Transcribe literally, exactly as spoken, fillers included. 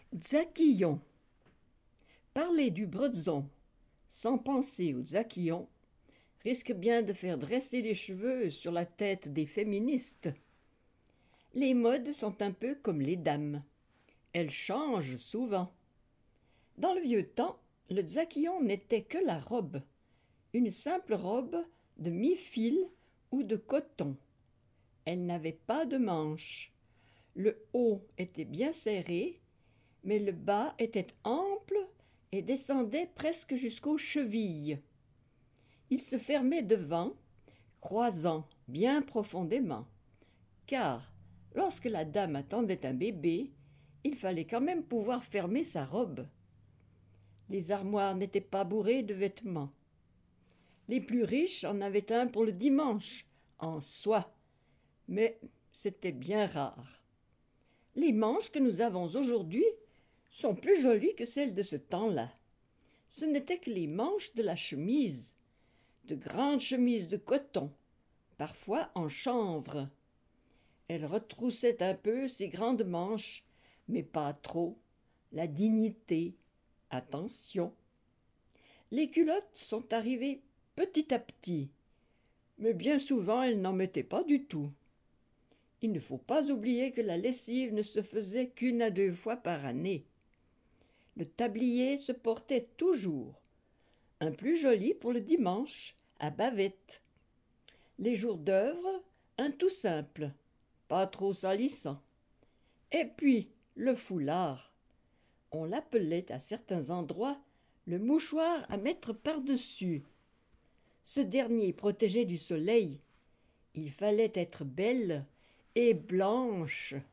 Dzakillon. Parler du bretzon sans penser au dzakillon risque bien de faire dresser les cheveux sur la tête des féministes. Les modes sont un peu comme les dames. Elles changent souvent. Dans le vieux temps, le dzakillon n'était que la robe, une simple robe de mi-fil ou de coton. Elle n'avait pas de manches. Le haut était bien serré, mais le bas était ample et descendait presque jusqu'aux chevilles. Il se fermait devant, croisant bien profondément, car lorsque la dame attendait un bébé, il fallait quand même pouvoir fermer sa robe. Les armoires n'étaient pas bourrées de vêtements. Les plus riches en avaient un pour le dimanche, en soie, mais c'était bien rare. Les manches que nous avons aujourd'hui sont plus jolies que celles de ce temps-là. Ce n'étaient que les manches de la chemise, de grandes chemises de coton, parfois en chanvre. Elles retroussaient un peu ces grandes manches, mais pas trop. La dignité, attention. Les culottes sont arrivées petit à petit, mais bien souvent elles n'en mettaient pas du tout. Il ne faut pas oublier que la lessive ne se faisait qu'une à deux fois par année. Le tablier se portait toujours, un plus joli pour le dimanche, à bavette. Les jours d'œuvre, un tout simple, pas trop salissant. Et puis le foulard. On l'appelait à certains endroits le mouchoir à mettre par-dessus. Ce dernier protégeait du soleil. Il fallait être belle et blanche